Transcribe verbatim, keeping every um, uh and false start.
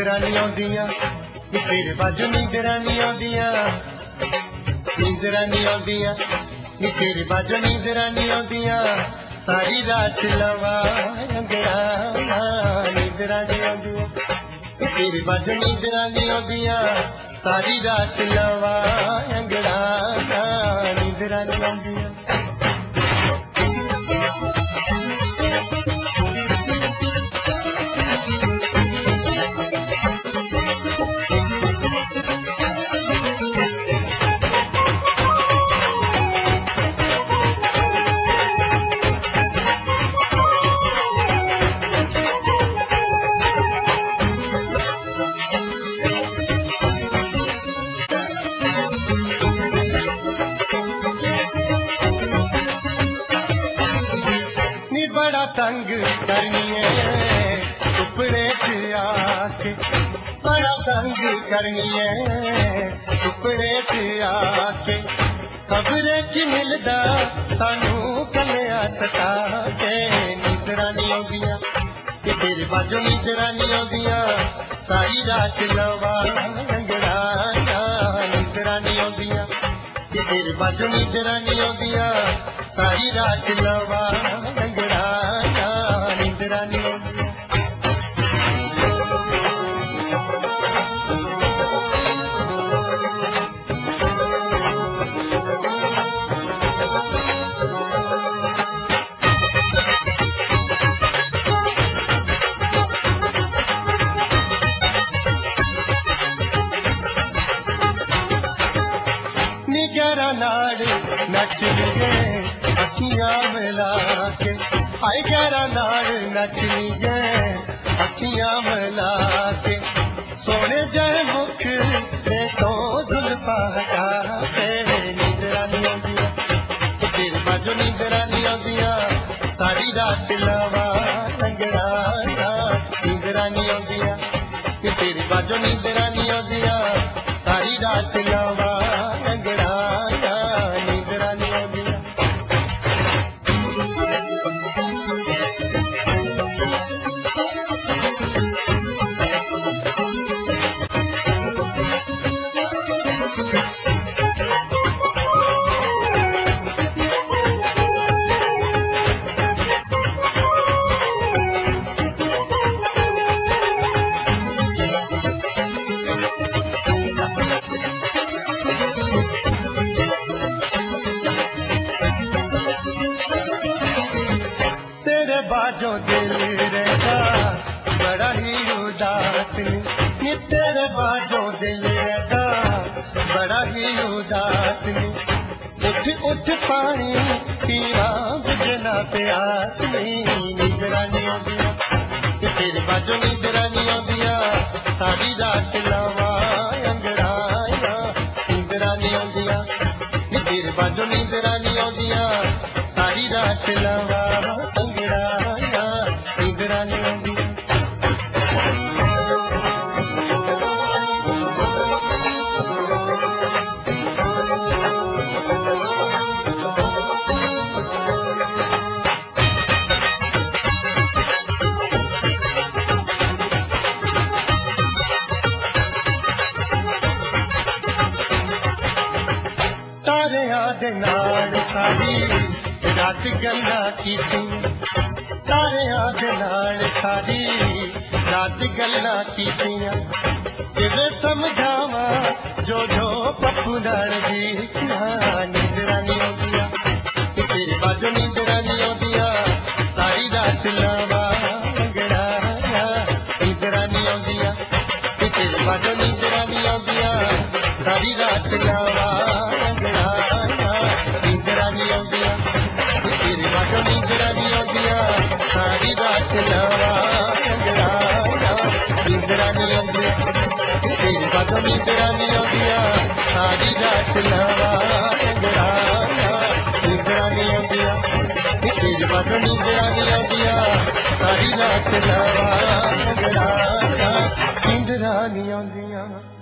नींदरां नहीं आउंदियां नी तेरे बाजों नींदरां नहीं आउंदियां नींदरां नहीं आउंदियां नी तेरे बाजों नींदरां नहीं आउंदियां सारी रात लवा अंगड़ा नींदरां नहीं आउंदियां नी तेरे बाजों नींदरां नहीं आउंदियां सारी रात लवा अंगड़ा नींदरां नहीं आउंदियां बड़ा तंग करनी है टुकड़े च आके बड़ा तंग करनी है टुकड़े च आके खबरें च मिलदा सानू कलिया सता के नींदरां नहीं आउंदियां ते तेरे बाजों नींदरां नहीं आउंदियां सारी रात लवा अंगड़ा नींदरां नहीं आउंदियां ते तेरे बाजों नींदरां नहीं आउंदियां सारी रात लवा अंगड़ा नींदरां नहीं आउंदियां निगरा नाड़ नचनिए अखियां मिला के आई गरा नाड़ नचनिए अखियां मिला के सोने जाए मुख ते तो जुल्फा हटा के नींदरां नहीं आउंदियां तेरे बाजों नींदरां नहीं आउंदियां सारी रात लवा अंगड़ा नींदरां नहीं आउंदियां तेरे बाजों नींदरां नहीं आउंदियां सारी रात लवा अंगड़ा नींदरां नहीं आउंदियां बाजों दिल रहता बड़ा ही उदास नी तेरे बाजों दिल रहता बड़ा ही उदास नी उठ उठ पानी पीवा बुझना प्यास नींदरां नहीं आउंदियां तेरे बाजों नींदरां नहीं आउंदियां सारी रात लवा अंगड़ा नींदरां नहीं आउंदियां तेरे बाजों नींदरां नहीं आउंदियां सारी रात लवा अंगड़ा नींदरां नहीं आउंदियां तारियां दे नाल सारी रात गल्लां कीतियां तारियां दे नाल सारी रात गल्लां कीतियां किवें समझावां जो जो पप्पू नाल वीखियां नींदरां नहीं आउंदियां तेरे बाजों नींदरां नहीं आउंदियां सारी रात लवा अंगड़ा नींदरां नहीं आउंदियां तेरे बाजों नींदरां नहीं आउंदियां सारी रात लवा अंगड़ा नींदरां नहीं आउंदियां तेरे बाजों नींदरां नहीं आउंदियां सारी रात लवा अंगड़ा नींदरां नहीं आउंदियां तेरे बाजों नींदरां नहीं आउंदियां सारी रात लवा अंगड़ा नींदरां नहीं आउंदियां तेरे बाजों नींदरां नहीं आउंदियां सारी रात लवा अंगड़ा नींदरां नहीं आउंदियां।